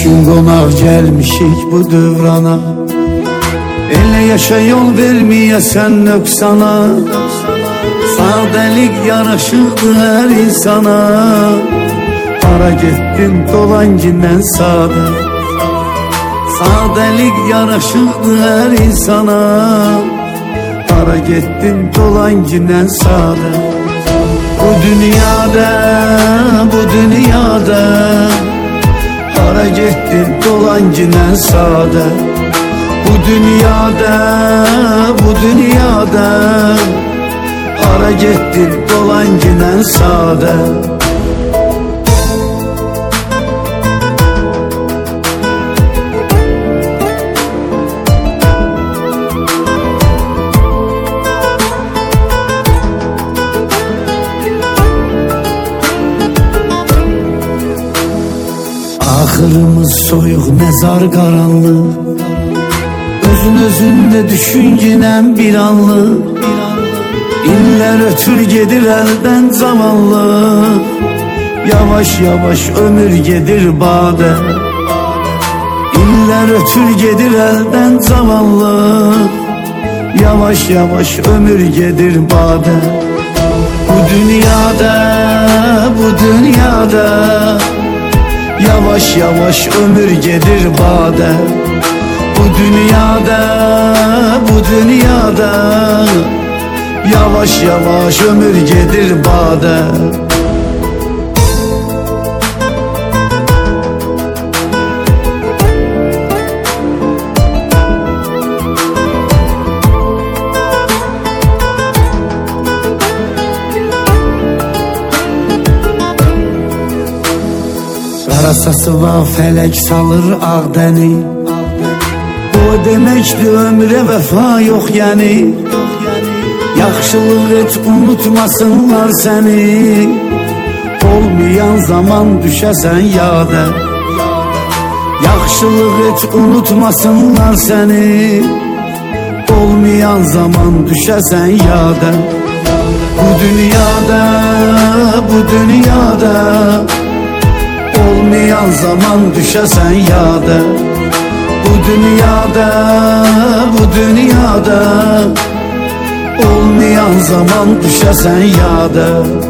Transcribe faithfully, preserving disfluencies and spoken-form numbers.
Gelsin konak gelmişik bu dövrana, ele yaşa yol vermeyesen nöksana. Sadelik yaraşıqdır her insana, hara getdin dolan gindən sade. Sadelik yaraşıqdır her insana, hara getdin dolan gindən sade. Bu dünyada, bu dünyada, hara getdin dolan gindən sade. Bu dünyada, bu dünyada, hara getdin dolan gindən sade. Axırımız soyuq, məzar qaranlıq, özün özünde düşünginən bir anlıq. İllər ötür gedir əldən zamanlı, yavaş yavaş ömür gedir badə. İllər ötür gedir əldən zamanlı, yavaş yavaş ömür gedir badə. Bu dünyada, bu dünyada, yavaş yavaş ömür gedir badə. Bu dünyada, bu dünyada, yavaş yavaş ömür gedir badə. Qarasası var fələk salır ağdəni, o deməkdir ömrə vəfa yox yəni. Yaxşılıq et unutmasınlar səni, olmayan zaman düşəsən yada. Yaxşılıq et unutmasınlar səni, olmayan zaman düşəsən yada. Bu dünyada, bu dünyada, olmayan zaman düşəsən yada. Bu dünyada, bu dünyada, olmayan zaman düşəsən yada.